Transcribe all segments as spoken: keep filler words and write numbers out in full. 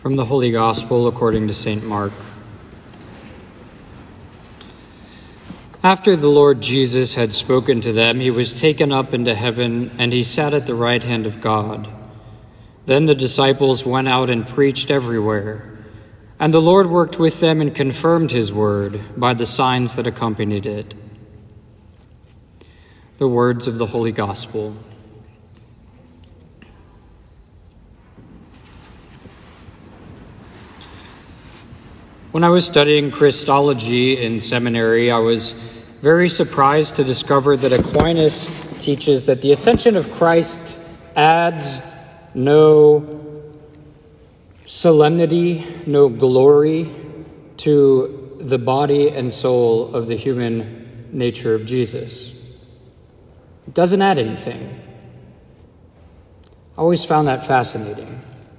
From the Holy Gospel according to Saint Mark. After the Lord Jesus had spoken to them, he was taken up into heaven, and he sat at the right hand of God. Then the disciples went out and preached everywhere, and the Lord worked with them and confirmed his word by the signs that accompanied it. The words of the Holy Gospel. When I was studying Christology in seminary, I was very surprised to discover that Aquinas teaches that the ascension of Christ adds no solemnity, no glory to the body and soul of the human nature of Jesus. It doesn't add anything. I always found that fascinating.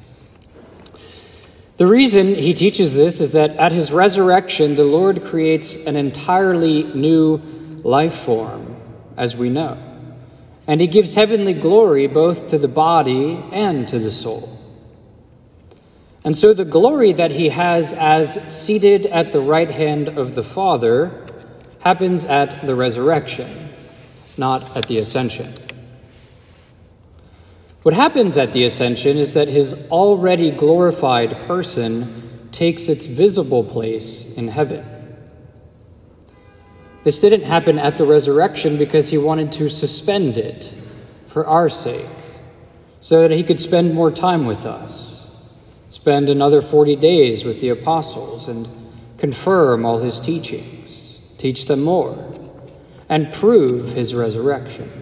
The reason he teaches this is that at his resurrection, the Lord creates an entirely new life form, as we know. And he gives heavenly glory both to the body and to the soul. And so the glory that he has as seated at the right hand of the Father happens at the resurrection, not at the ascension. What happens at the ascension is that his already glorified person takes its visible place in heaven. This didn't happen at the resurrection because he wanted to suspend it for our sake, so that he could spend more time with us, spend another forty days with the apostles and confirm all his teachings, teach them more, and prove his resurrection.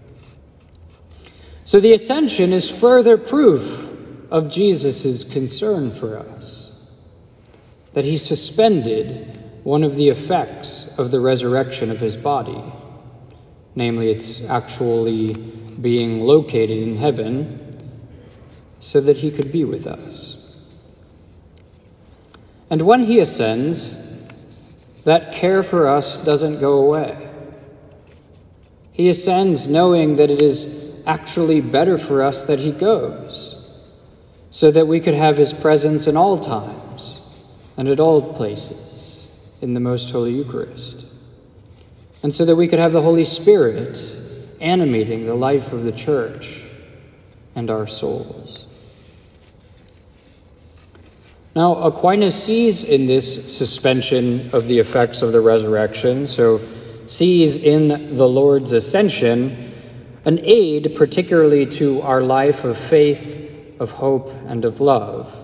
So the ascension is further proof of Jesus' concern for us, that he suspended one of the effects of the resurrection of his body, namely its actually being located in heaven, so that he could be with us. And when he ascends, that care for us doesn't go away. He ascends knowing that it is actually better for us that he goes, so that we could have his presence in all times and at all places in the Most Holy Eucharist, and so that we could have the Holy Spirit animating the life of the Church and our souls. Now, Aquinas sees in this suspension of the effects of the resurrection, so sees in the Lord's ascension an aid particularly to our life of faith, of hope, and of love.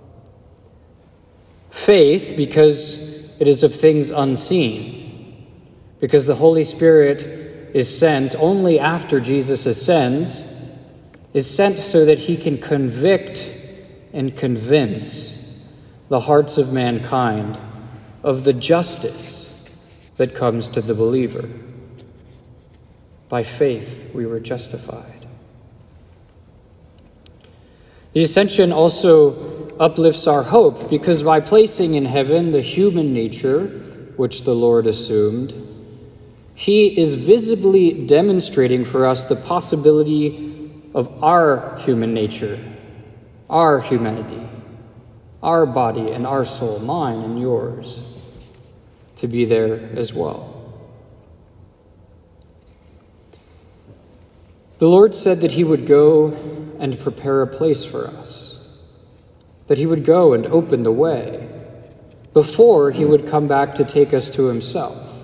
Faith, because it is of things unseen, because the Holy Spirit is sent only after Jesus ascends, is sent so that he can convict and convince the hearts of mankind of the justice that comes to the believer. By faith, we were justified. The ascension also uplifts our hope, because by placing in heaven the human nature, which the Lord assumed, he is visibly demonstrating for us the possibility of our human nature, our humanity, our body and our soul, mine and yours, to be there as well. The Lord said that he would go and prepare a place for us, that he would go and open the way before he would come back to take us to himself.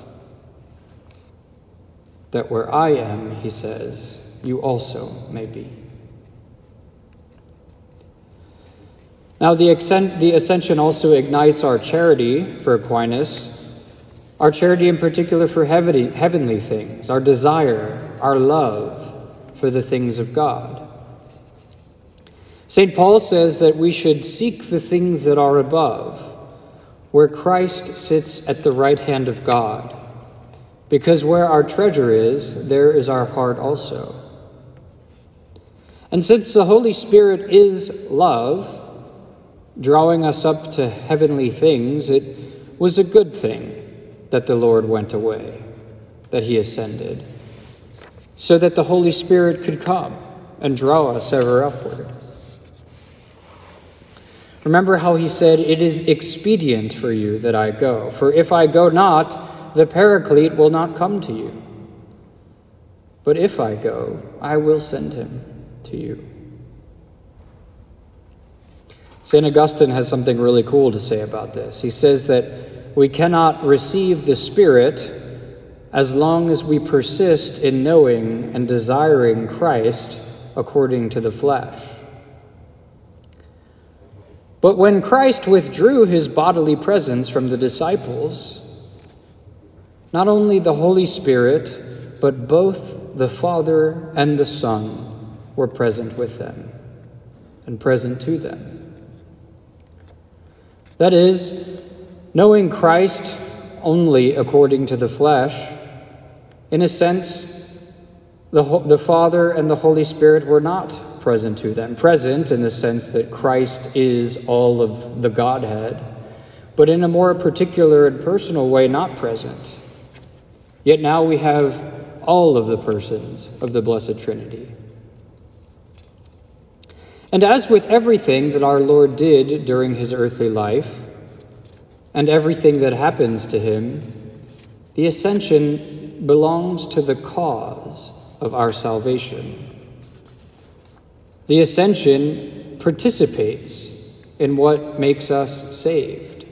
That where I am, he says, you also may be. Now, the ascension also ignites our charity for Aquinas, our charity in particular for heavenly, heavenly things, our desire, our love for the things of God. Saint Paul says that we should seek the things that are above, where Christ sits at the right hand of God, because where our treasure is, there is our heart also. And since the Holy Spirit is love, drawing us up to heavenly things, it was a good thing that the Lord went away, that he ascended, so that the Holy Spirit could come and draw us ever upward. Remember how he said, "It is expedient for you that I go, for if I go not, the Paraclete will not come to you. But if I go, I will send him to you." Saint Augustine has something really cool to say about this. He says that we cannot receive the Spirit as long as we persist in knowing and desiring Christ according to the flesh. But when Christ withdrew his bodily presence from the disciples, not only the Holy Spirit, but both the Father and the Son were present with them and present to them. That is, knowing Christ only according to the flesh, in a sense, the, the Father and the Holy Spirit were not present to them. Present in the sense that Christ is all of the Godhead, but in a more particular and personal way, not present. Yet now we have all of the persons of the Blessed Trinity. And as with everything that our Lord did during his earthly life, and everything that happens to him, the Ascension belongs to the cause of our salvation. The Ascension participates in what makes us saved.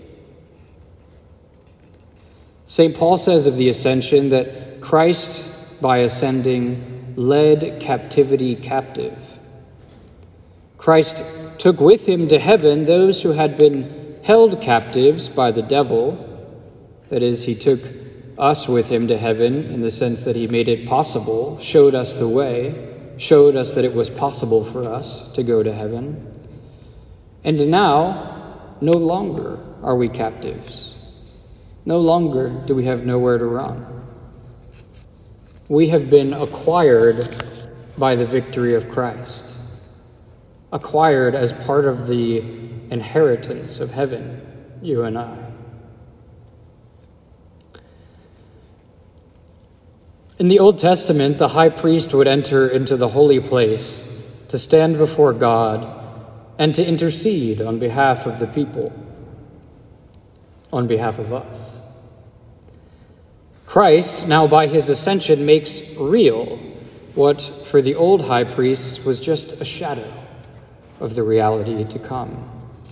Saint Paul says of the Ascension that Christ, by ascending, led captivity captive. Christ took with him to heaven those who had been held captives by the devil. That is, he took us with him to heaven in the sense that he made it possible, showed us the way, showed us that it was possible for us to go to heaven. And now, no longer are we captives. No longer do we have nowhere to run. We have been acquired by the victory of Christ, acquired as part of the inheritance of heaven, you and I. In the Old Testament, the high priest would enter into the holy place to stand before God and to intercede on behalf of the people, on behalf of us. Christ, now by his ascension, makes real what for the old high priests was just a shadow of the reality to come.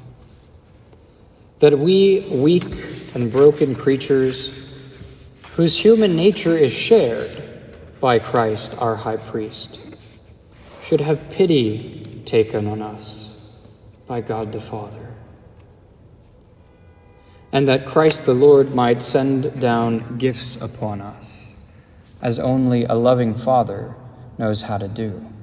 That we, weak and broken creatures, whose human nature is shared by Christ, our high priest, should have pity taken on us by God the Father. And that Christ the Lord might send down gifts upon us, as only a loving Father knows how to do.